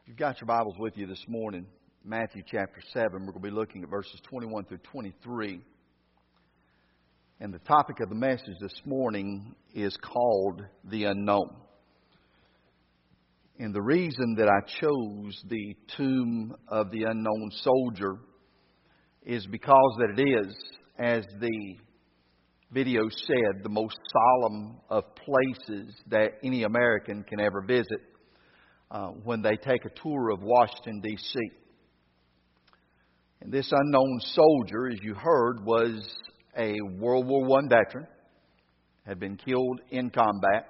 You've got your Bibles with you this morning, Matthew chapter 7. We're going to be looking at verses 21 through 23. And the topic of the message this morning is called The Unknown. And the reason that I chose the tomb of the unknown soldier is because that it is, as the video said, the most solemn of places that any American can ever visit when they take a tour of Washington, D.C. And this unknown soldier, as you heard, was a World War I veteran, had been killed in combat,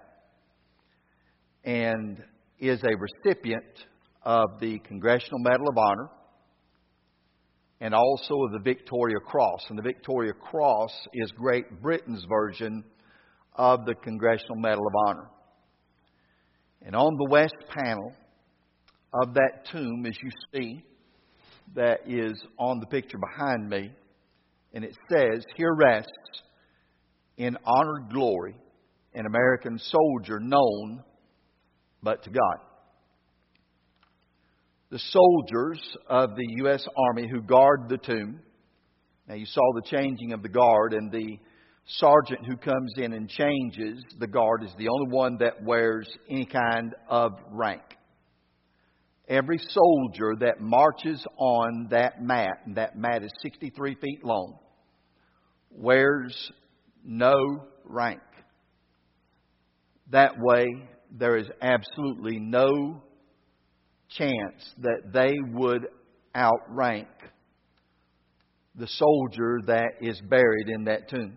and is a recipient of the Congressional Medal of Honor and also of the Victoria Cross. And the Victoria Cross is Great Britain's version of the Congressional Medal of Honor. And on the west panel of that tomb, as you see, that is on the picture behind me, and it says, "Here rests in honored glory an American soldier known but to God." The soldiers of the U.S. Army who guard the tomb, now you saw the changing of the guard, and the sergeant who comes in and changes the guard is the only one that wears any kind of rank. Every soldier that marches on that mat, and that mat is 63 feet long, wears no rank. That way, there is absolutely no chance that they would outrank the soldier that is buried in that tomb.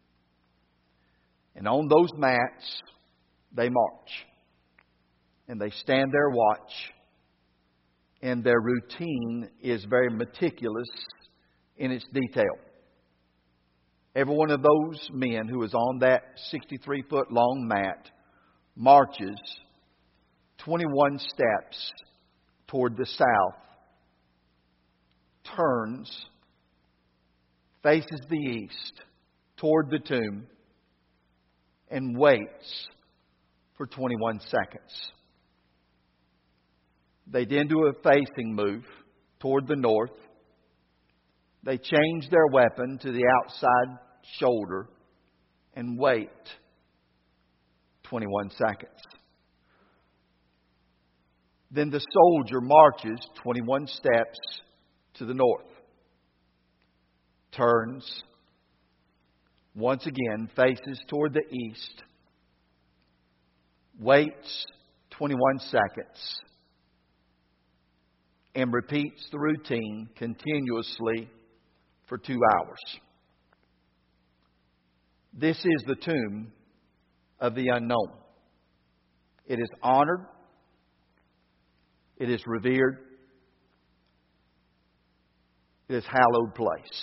And on those mats, they march. And they stand there watch. And their routine is very meticulous in its detail. Every one of those men who is on that 63-foot long mat marches 21 steps toward the south, turns, faces the east toward the tomb, and waits for 21 seconds. They then do a facing move toward the north. They change their weapon to the outside shoulder and wait 21 seconds. Then the soldier marches 21 steps to the north, turns, once again faces toward the east, waits 21 seconds, and repeats the routine continuously for 2 hours. This is the tomb of the unknown. It is honored. It is revered. It is hallowed place.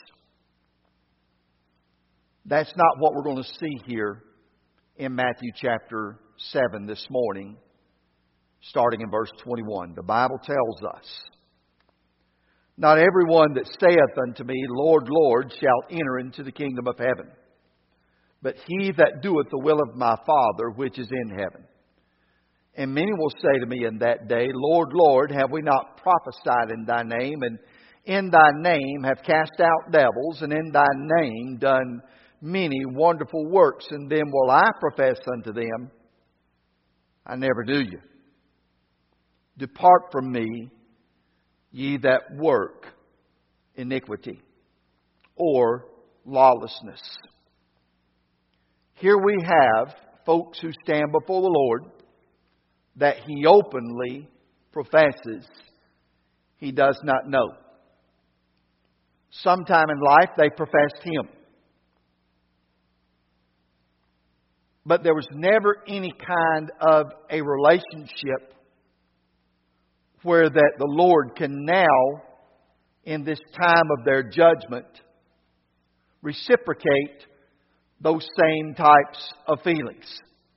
That's not what we're going to see here in Matthew chapter 7 this morning, starting in verse 21. The Bible tells us, "Not everyone that saith unto me, Lord, Lord, shall enter into the kingdom of heaven, but he that doeth the will of my Father which is in heaven. And many will say to me in that day, Lord, Lord, have we not prophesied in thy name, and in thy name have cast out devils, and in thy name done many wonderful works? And then will I profess unto them, I never knew you. Depart from me, ye that work iniquity," or lawlessness. Here we have folks who stand before the Lord that He openly professes He does not know. Sometime in life they professed Him. But there was never any kind of a relationship where that the Lord can now, in this time of their judgment, reciprocate those same types of feelings.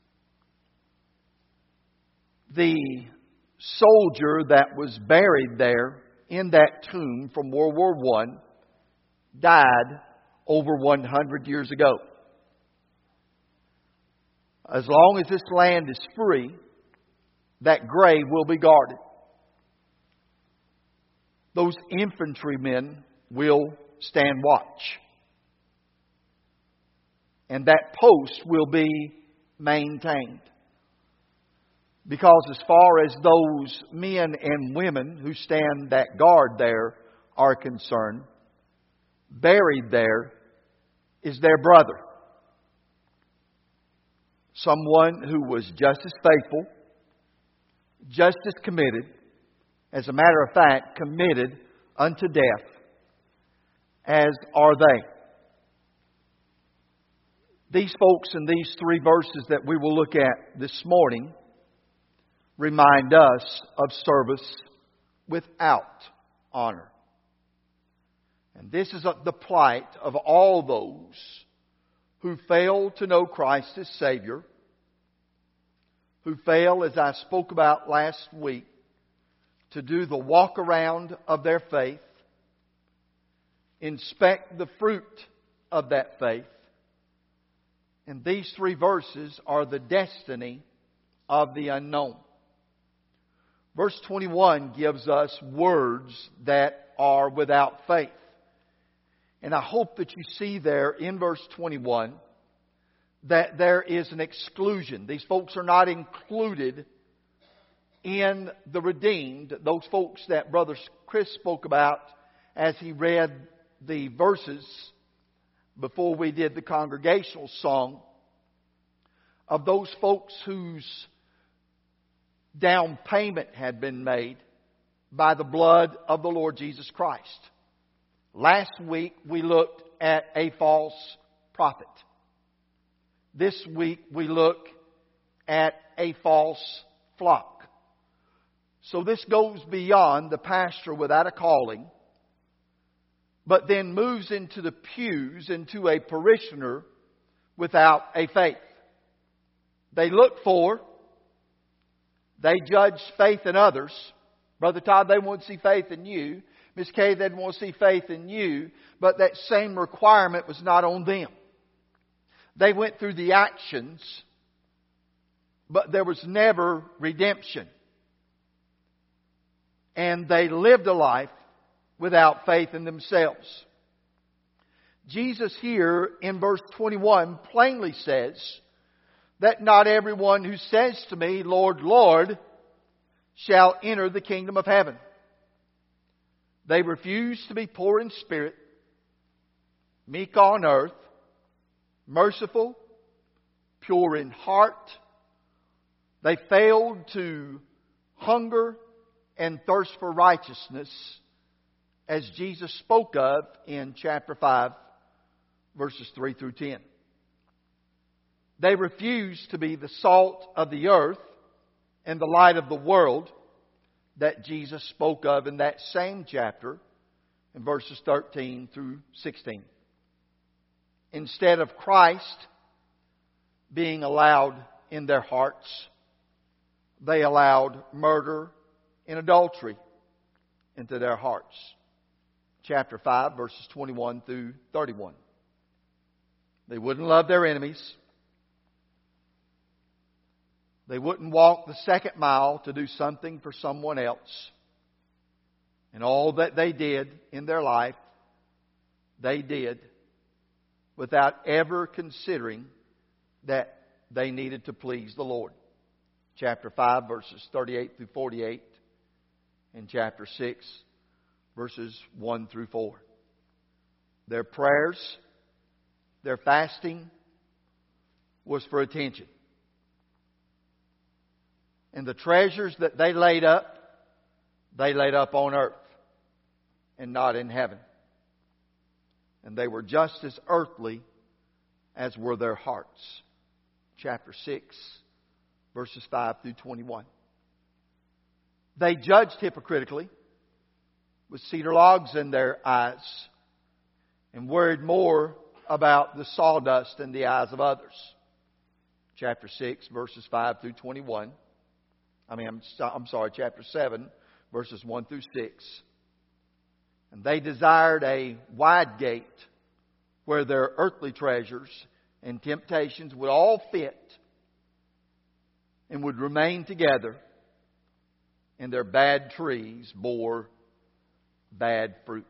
The soldier that was buried there in that tomb from World War I died over 100 years ago. As long as this land is free, that grave will be guarded. those infantrymen will stand watch. And that post will be maintained. Because as far as those men and women who stand that guard there are concerned, buried there is their brother. Someone who was just as faithful, just as committed, as a matter of fact, committed unto death, as are they. These folks in these 3 verses that we will look at this morning remind us of service without honor. And this is the plight of all those who fail to know Christ as Savior, who fail, as I spoke about last week, to do the walk around of their faith, inspect the fruit of that faith. And these 3 verses are the destiny of the unknown. Verse 21 gives us words that are without faith. And I hope that you see there in verse 21 that there is an exclusion. These folks are not included in the redeemed. Those folks that Brother Chris spoke about as he read the verses before we did the congregational song, of those folks whose down payment had been made by the blood of the Lord Jesus Christ. Last week we looked at a false prophet. This week we look at a false flock. So this goes beyond the pastor without a calling, but then moves into the pews, into a parishioner without a faith. They look for, they judge faith in others. Brother Todd, they want to see faith in you. Miss Kay, they want to see faith in you. But that same requirement was not on them. They went through the actions, but there was never redemption. And they lived a life without faith in themselves. Jesus here in verse 21 plainly says that not everyone who says to me, Lord, Lord, shall enter the kingdom of heaven. They refuse to be poor in spirit, meek on earth, merciful, pure in heart. They failed to hunger and thirst for righteousness, as Jesus spoke of in chapter 5, verses 3 through 10. They refused to be the salt of the earth and the light of the world that Jesus spoke of in that same chapter in verses 13 through 16. Instead of Christ being allowed in their hearts, they allowed murder and adultery into their hearts. Chapter 5, verses 21 through 31. They wouldn't love their enemies. They wouldn't walk the second mile to do something for someone else. And all that they did in their life, they did without ever considering that they needed to please the Lord. Chapter 5, verses 38 through 48. And chapter 6, verses 1 through 4. Their prayers, their fasting was for attention. And the treasures that they laid up on earth and not in heaven. And they were just as earthly as were their hearts. Chapter 6, verses 5 through 21. They judged hypocritically with cedar logs in their eyes and worried more about the sawdust in the eyes of others. Chapter 6, verses 5 through 21. Chapter 7, verses 1 through 6. And they desired a wide gate where their earthly treasures and temptations would all fit and would remain together, and their bad trees bore bad fruit.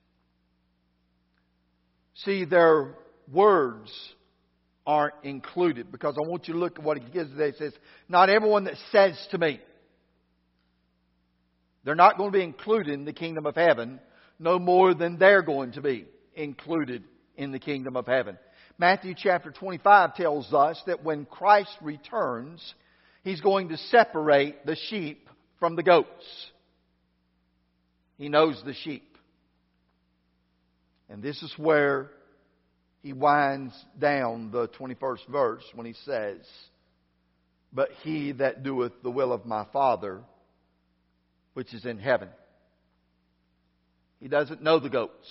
See, their words aren't included, because I want you to look at what he gives today. It says, not everyone that says to me. They're not going to be included in the kingdom of heaven no more than they're going to be included in the kingdom of heaven. Matthew chapter 25 tells us that when Christ returns, He's going to separate the sheep from the goats. He knows the sheep. And this is where He winds down the 21st verse when He says, but he that doeth the will of my Father, which is in heaven. He doesn't know the goats.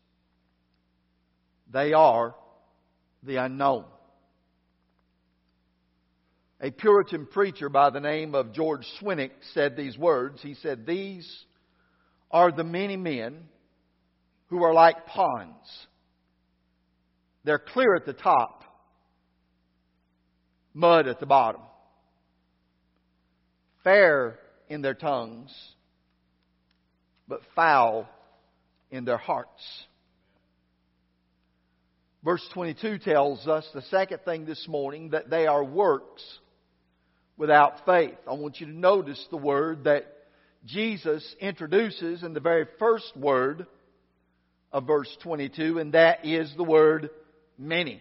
They are the unknown. A Puritan preacher by the name of George Swinnock said these words. He said, these are the many men who are like ponds. They're clear at the top, mud at the bottom. Fair in their tongues, but foul in their hearts. Verse 22 tells us the second thing this morning, that they are works without faith. I want you to notice the word that Jesus introduces in the very first word of verse 22, and that is the word many.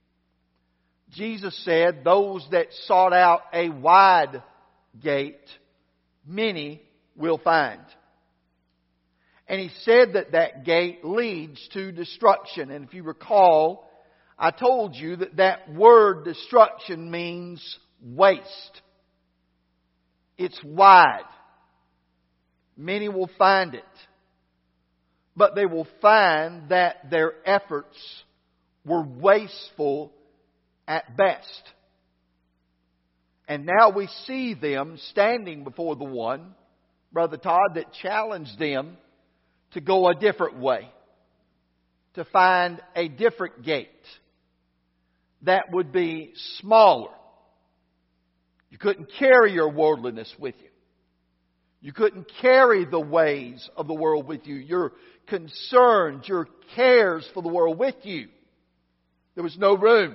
Jesus said, those that sought out a wide gate, many will find. And He said that that gate leads to destruction. And if you recall, I told you that that word destruction means waste. It's wide. Many will find it. But they will find that their efforts were wasteful at best. And now we see them standing before the one, Brother Todd, that challenged them to go a different way, to find a different gate that would be smaller. You couldn't carry your worldliness with you. You couldn't carry the ways of the world with you, your concerns, your cares for the world with you. There was no room.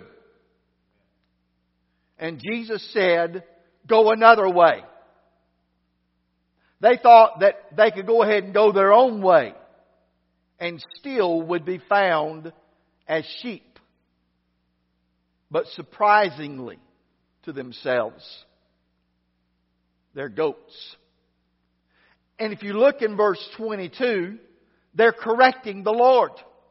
And Jesus said, go another way. They thought that they could go ahead and go their own way and still would be found as sheep. But surprisingly to themselves, they're goats. And if you look in verse 22, they're correcting the Lord.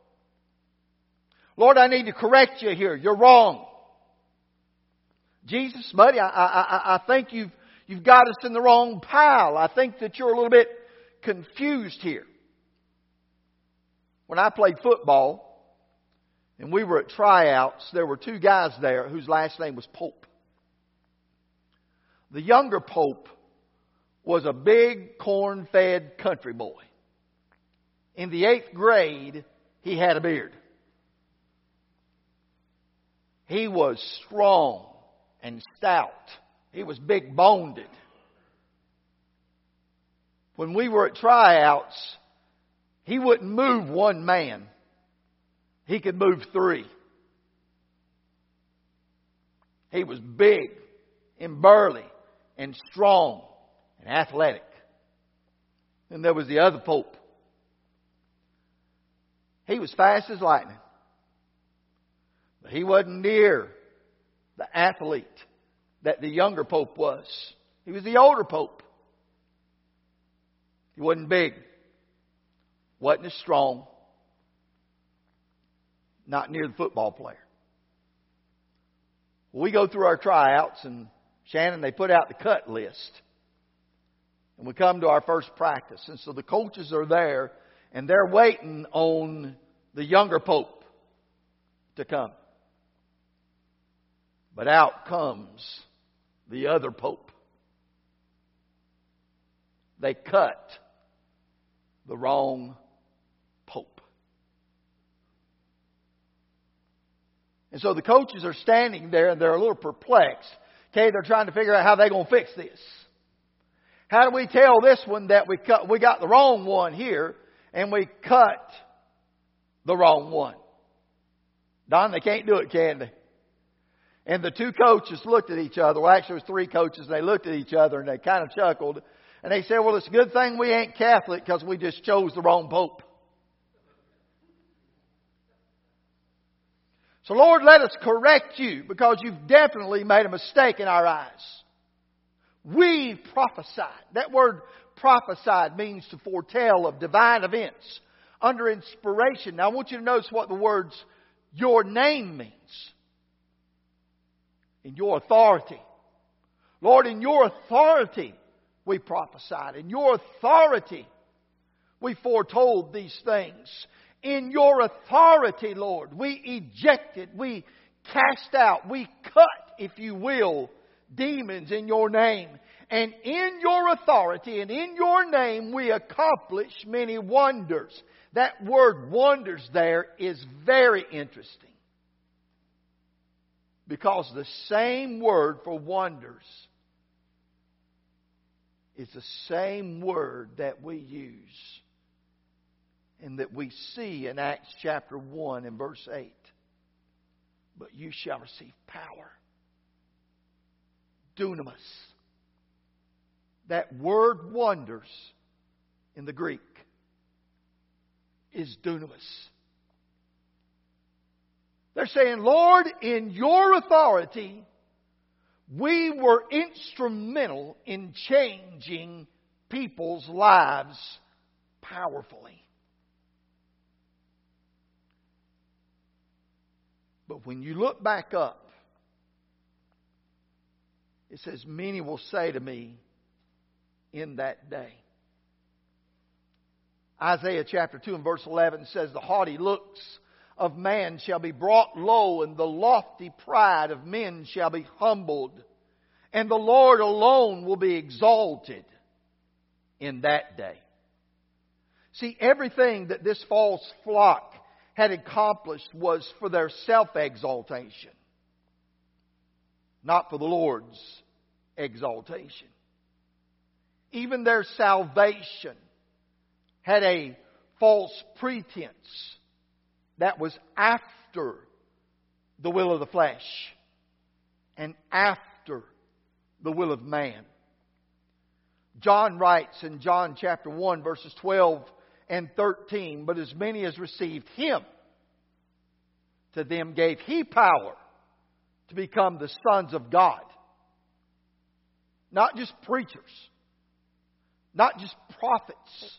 Lord, I need to correct you here. You're wrong. Jesus, buddy, I think you've got us in the wrong pile. I think that you're a little bit confused here. When I played football and we were at tryouts, there were two guys there whose last name was Pope. The younger Pope was a big corn-fed country boy. In the 8th grade, he had a beard. He was strong and stout. He was big-boned. When we were at tryouts, he wouldn't move one man. He could move 3. He was big and burly and strong and athletic. And there was the other Pope. He was fast as lightning. But he wasn't near the athlete that the younger Pope was. He was the older Pope. He wasn't big. Wasn't as strong. Not near the football player. We go through our tryouts, and Shannon, they put out the cut list. And we come to our first practice. And so the coaches are there, and they're waiting on the younger Pope to come. But out comes the other Pope. They cut the wrong Pope. And so the coaches are standing there and they're a little perplexed. Okay, they're trying to figure out how they're going to fix this. How do we tell this one that we got the wrong one here? and we cut the wrong one. Don, they can't do it, can they? And the two coaches looked at each other. Well, actually, it was three coaches, and they looked at each other, and they kind of chuckled. And they said, well, it's a good thing we ain't Catholic because we just chose the wrong pope. So, Lord, let us correct you because you've definitely made a mistake in our eyes. We prophesied. That word prophesied means to foretell of divine events under inspiration. Now, I want you to notice what the words your name means. In your authority. Lord, in your authority we prophesied. In your authority we foretold these things. In your authority, Lord, we ejected, we cast out, we cut, if you will, demons in your name. And in your authority and in your name we accomplish many wonders. That word wonders there is very interesting. Because the same word for wonders is the same word that we use and that we see in Acts chapter 1 and verse 8. But you shall receive power. Dunamis. That word wonders in the Greek is dunamis. They're saying, Lord, in your authority, we were instrumental in changing people's lives powerfully. But when you look back up, it says, many will say to me in that day. Isaiah chapter 2 and verse 11 says, the haughty looks of man shall be brought low, and the lofty pride of men shall be humbled, and the Lord alone will be exalted in that day. See, everything that this false flock had accomplished was for their self-exaltation, not for the Lord's exaltation. Even their salvation had a false pretense that was after the will of the flesh and after the will of man. John writes in John chapter 1 verses 12 and 13, but as many as received Him, to them gave He power to become the sons of God. Not just preachers, not just prophets,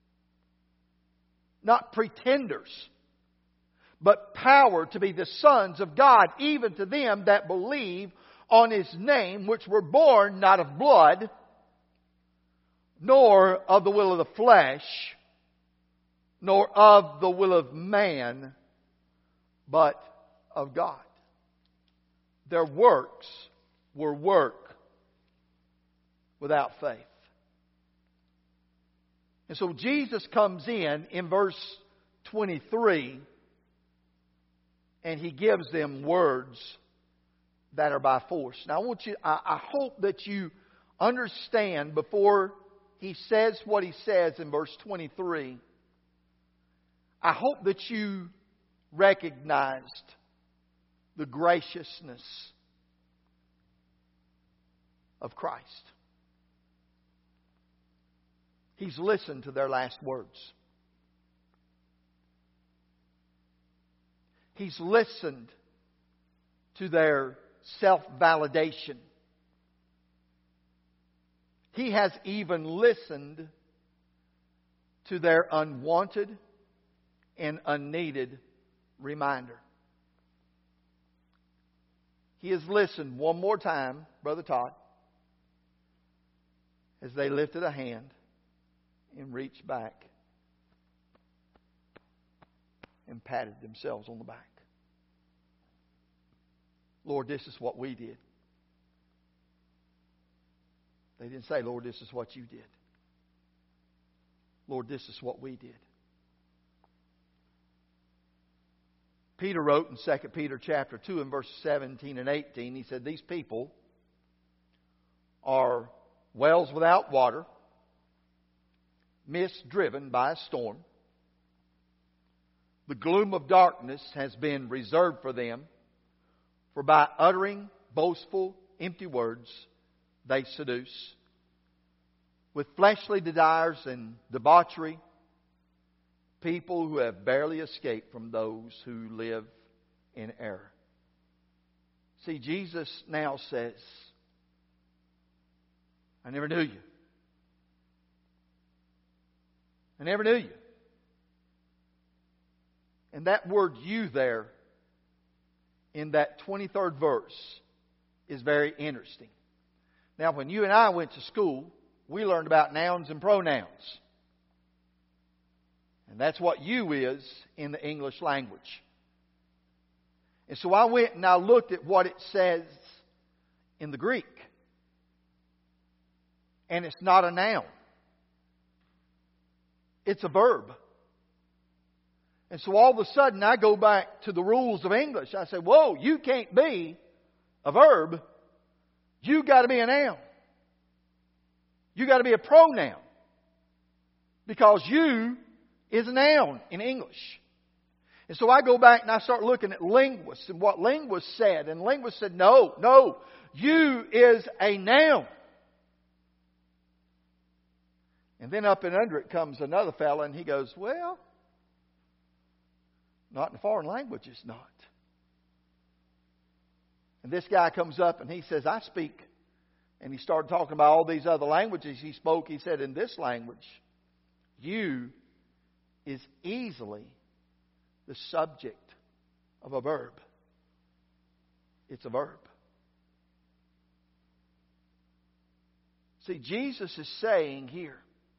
not pretenders, but power to be the sons of God, even to them that believe on His name, which were born not of blood, nor of the will of the flesh, nor of the will of man, but of God. Their works were work without faith. And so Jesus comes in verse 23, and He gives them words that are by force. Now I hope that you understand before He says what He says in verse 23. I hope that you recognized the graciousness of Christ. He's listened to their last words. He's listened to their self-validation. He has even listened to their unwanted and unneeded reminder. He has listened one more time, Brother Todd, as they lifted a hand and reached back and patted themselves on the back. Lord, this is what we did. They didn't say, Lord, this is what you did. Lord, this is what we did. Peter wrote in 2 Peter chapter 2 and verses 17 and 18, he said, these people are wells without water, mist driven by a storm, The gloom of darkness has been reserved for them, for by uttering boastful, empty words, they seduce. With fleshly desires and debauchery, people who have barely escaped from those who live in error. See, Jesus now says, I never knew you. I never knew you. And that word "you" there in that 23rd verse is very interesting. Now, when you and I went to school, we learned about nouns and pronouns. And that's what "you" is in the English language. And so I went and I looked at what it says in the Greek. And it's not a noun. It's a verb. And so all of a sudden I go back to the rules of English. I say, whoa, you can't be a verb. You got to be a noun. You got to be a pronoun. Because "you" is a noun in English. And so I go back and I start looking at linguists and what linguists said. And linguists said, no, "you" is a noun. And then up and under it comes another fella and he goes, well, not in a foreign language, it's not. And this guy comes up and he says, I speak. And he started talking about all these other languages he spoke. He said, in this language, "you" is easily the subject of a verb. It's a verb. See, Jesus is saying here,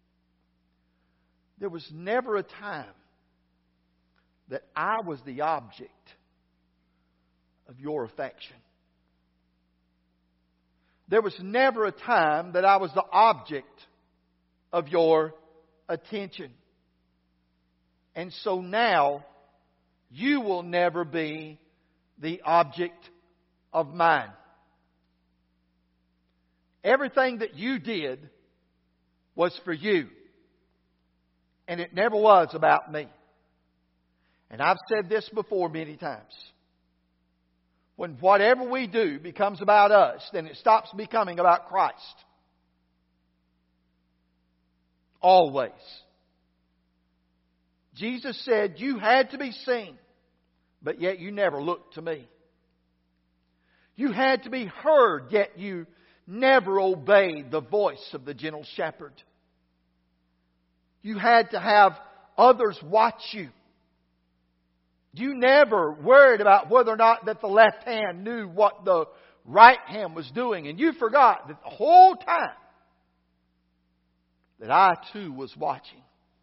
there was never a time that I was the object of your affection. There was never a time that I was the object of your attention. And so now, you will never be the object of mine. Everything that you did was for you. And it never was about me. And I've said this before many times. When whatever we do becomes about us, then it stops becoming about Christ. Always. Jesus said, you had to be seen, but yet you never looked to me. You had to be heard, yet you never obeyed the voice of the gentle shepherd. You had to have others watch you. You never worried about whether or not that the left hand knew what the right hand was doing. And you forgot that the whole time that I too was watching.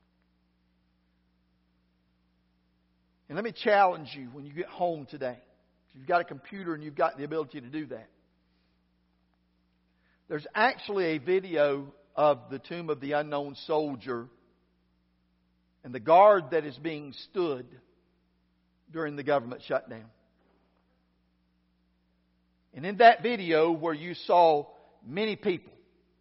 And let me challenge you when you get home today. If you've got a computer and you've got the ability to do that. There's actually a video of the tomb of the unknown soldier and the guard that is being stood during the government shutdown. And in that video where you saw many people,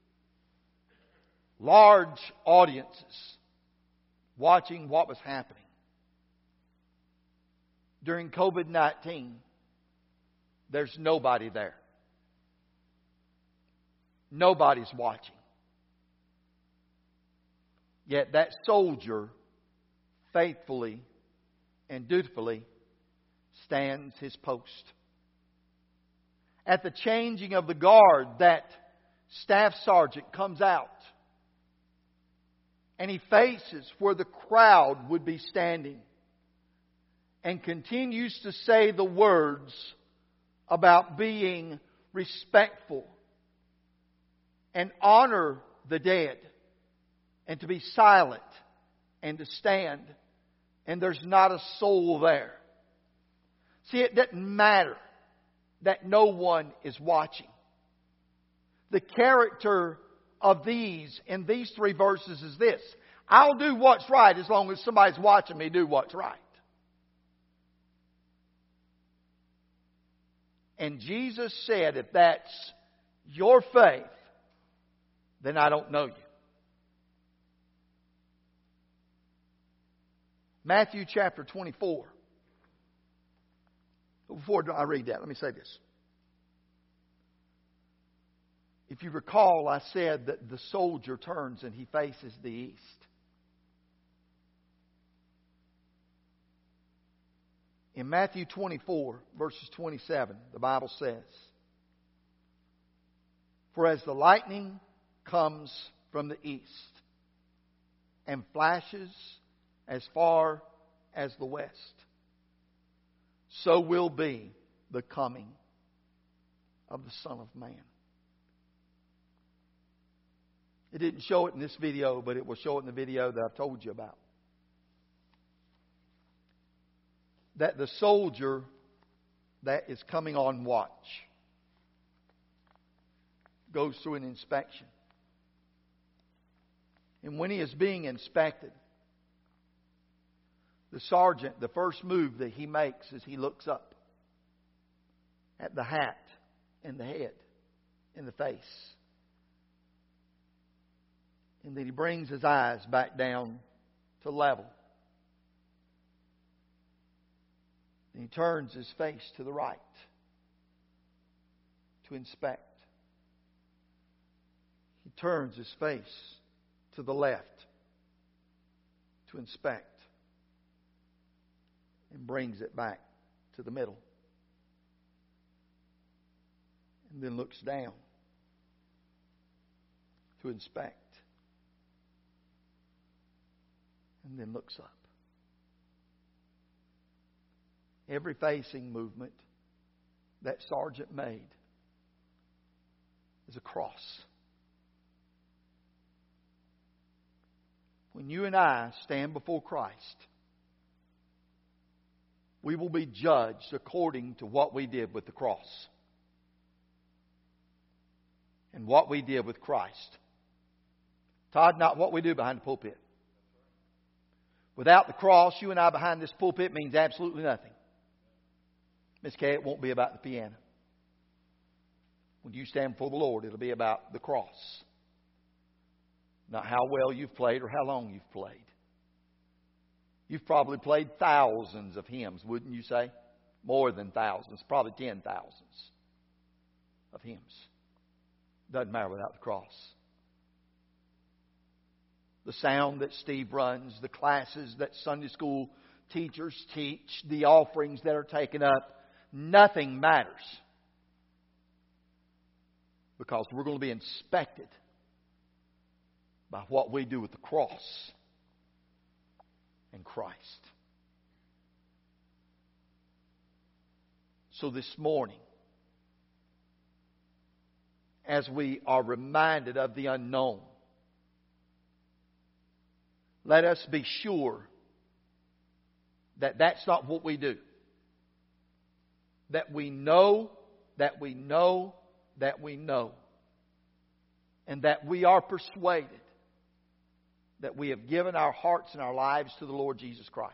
large audiences watching what was happening, during COVID-19, there's nobody there. Nobody's watching. Yet that soldier faithfully and dutifully stands his post. At the changing of the guard, that staff sergeant comes out and he faces where the crowd would be standing and continues to say the words about being respectful and honor the dead and to be silent and to stand. And there's not a soul there. See, it doesn't matter that no one is watching. The character of these in these three verses is this: I'll do what's right as long as somebody's watching me do what's right. And Jesus said, if that's your faith, then I don't know you. Matthew chapter 24. Before I read that, let me say this. If you recall, I said that the soldier turns and he faces the east. In Matthew 24, verses 27, the Bible says, "For as the lightning comes from the east and flashes as far as the west, so will be the coming of the Son of Man." It didn't show it in this video, but it will show it in the video that I've told you about. That the soldier that is coming on watch goes through an inspection. And when he is being inspected, the sergeant, the first move that he makes is he looks up at the hat and the head and the face. And then he brings his eyes back down to level. And he turns his face to the right to inspect. He turns his face to the left to inspect. And brings it back to the middle. And then looks down to inspect. And then looks up. Every facing movement that sergeant made is a cross. When you and I stand before Christ, we will be judged according to what we did with the cross. And what we did with Christ. Todd, not what we do behind the pulpit. Without the cross, you and I behind this pulpit means absolutely nothing. Miss Kay, it won't be about the piano. When you stand before the Lord, it'll be about the cross. Not how well you've played or how long you've played. You've probably played thousands of hymns, wouldn't you say? More than thousands, probably 10,000s of hymns. Doesn't matter without the cross. The sound that Steve runs, the classes that Sunday school teachers teach, the offerings that are taken up, nothing matters. Because we're going to be inspected by what we do with the cross and Christ. So this morning, as we are reminded of the unknown, let us be sure that that's not what we do. That we know, that we know, that we know. And that we are persuaded that we have given our hearts and our lives to the Lord Jesus Christ.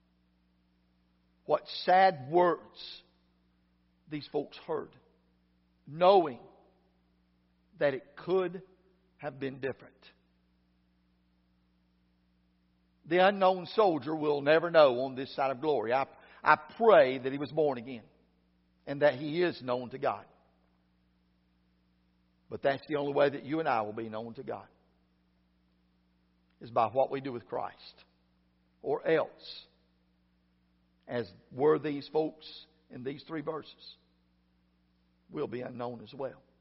What sad words these folks heard, knowing that it could have been different. The unknown soldier will never know on this side of glory. I pray that he was born again and that he is known to God. But that's the only way that you and I will be known to God, is by what we do with Christ. Or else, as were these folks in these three verses, we'll be unknown as well.